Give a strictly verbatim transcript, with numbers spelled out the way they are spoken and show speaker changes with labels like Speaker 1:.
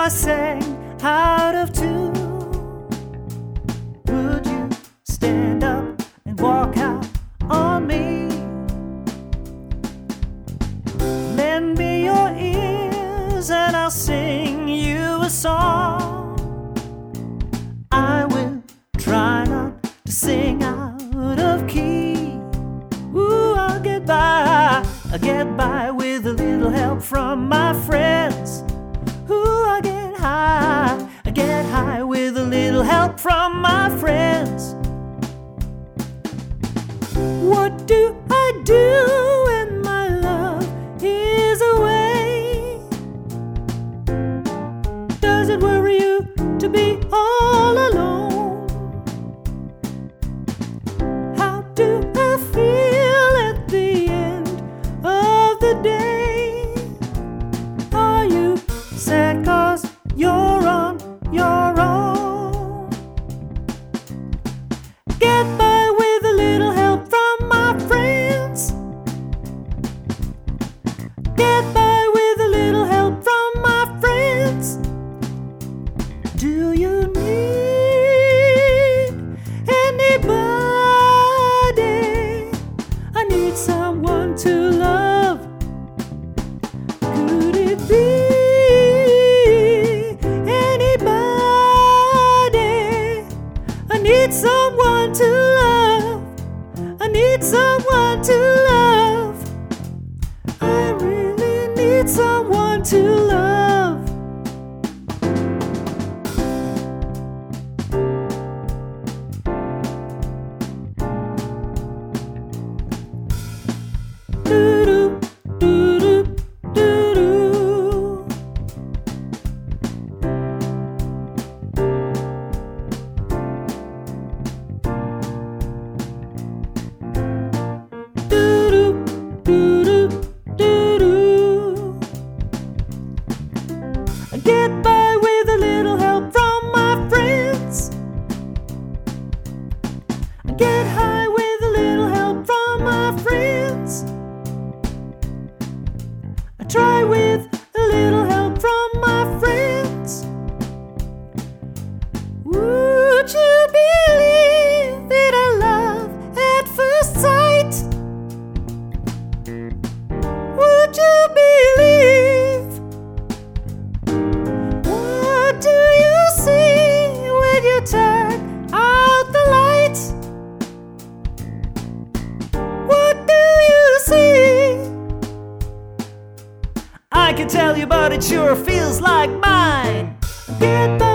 Speaker 1: I sang out of tune, would you stand up and walk out on me? Lend me your ears and I'll sing you a song. I will try not to sing out of key. Ooh, I'll get by, I'll get by with a little help from my friends. Ooh, I get high, I get high with a little help from my friends. What do I do when my love is away? Does it worry you to be all alone? How do I feel at the end of the day? Are you sad 'cause you're on your own? Get by with a little help from my friends. Get by with a little help from my friends. Do you need anybody? I need someone to love. Could it be anybody? I need someone to love. I need someone to love. I really need someone to love. Doo-doo, doo-doo, doo-doo. Doo-doo, doo-doo, doo-doo. I get by with a little help from my friends. I get high with a little help from my friends. I try with a little help from my friends. Would you believe it, a love at first sight? Would you believe? What do you see when you turn out the lights? What do you see? I can tell you, but it sure feels like mine. Get by